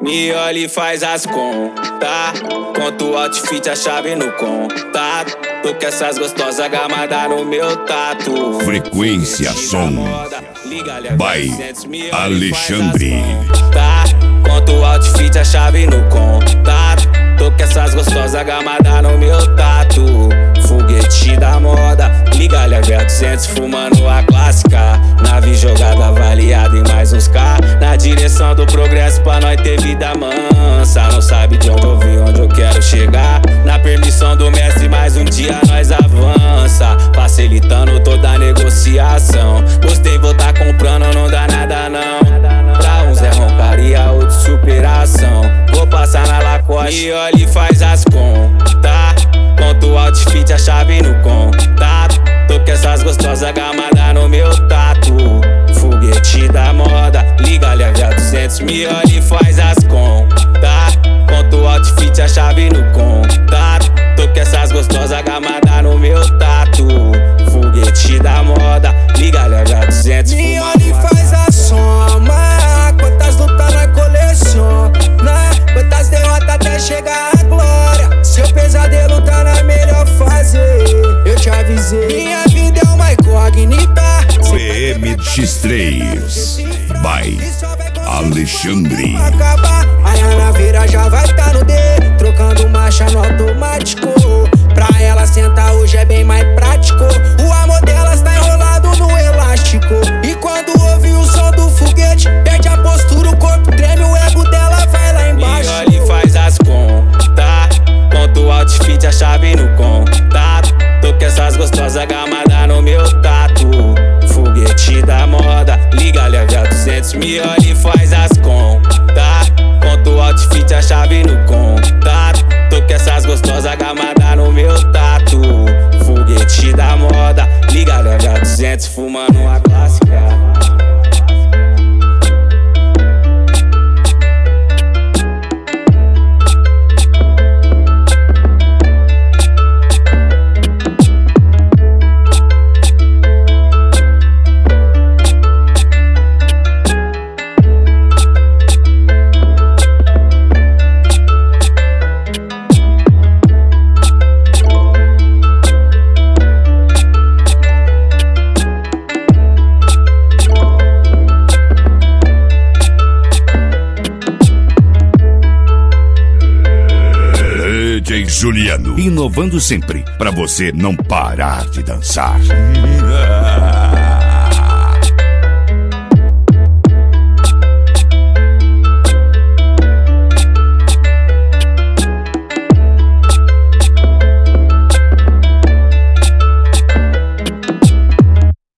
Me olha e faz as contas. Conta o outfit, a chave no contato. Tô com essas gostosas gamadas no meu tato. Frequência Som by Alexandre. Conta o outfit, a chave no contato. Tô com essas gostosas gamadas no meu tato. Foguete da moda, liga Level 200 fumando a clássica. Nave jogada avaliada em mais uns K. Na direção do progresso pra nós ter vida mansa. Não sabe de onde eu vim, onde eu quero chegar. Na permissão do mestre mais um dia nós avança. Facilitando toda a negociação. Gostei, vou tá comprando, não dá nada não. Pra uns é roncaria, outros superação. Vou passar na Lacoste e olha e faz as contas. Conta o outfit, a chave no contato. Tô com essas gostosas gamadas no meu tato. Foguete da moda, liga Level 200. Me olha e faz as contas. Conta o outfit, a chave no contato. Tô com essas gostosas gamadas no meu tato. Foguete da moda, liga Level 200. Me olha e faz a soma. Quantas lutas nós coleciona, quantas derrotas até chegar à glória. Seu pesadelo tá na melhor fase, eu te avisei. Minha vida é uma incógnita. BMX3 by Alexandre. Aí a naveira já vai tá no D, trocando marcha no automático. Pra ela sentar hoje é bem mais prático. O amor delas tá enrolado no elástico. E quando ouve o som do foguete, perde a postura, o corpo treme, o ego dela vai lá embaixo. Me olha e faz as contas. Conta o outfit, a chave no contato. Tô com essas gostosas gamadas no meu tato. Foguete da moda, liga Level 200. Me olha e faz as contas. Conta o outfit, a chave no contato. Tô com essas gostosas gamadas no meu tato. Foguete da moda, liga Level 200 fumando uma clássica. DJ Juliano, inovando sempre pra você não parar de dançar.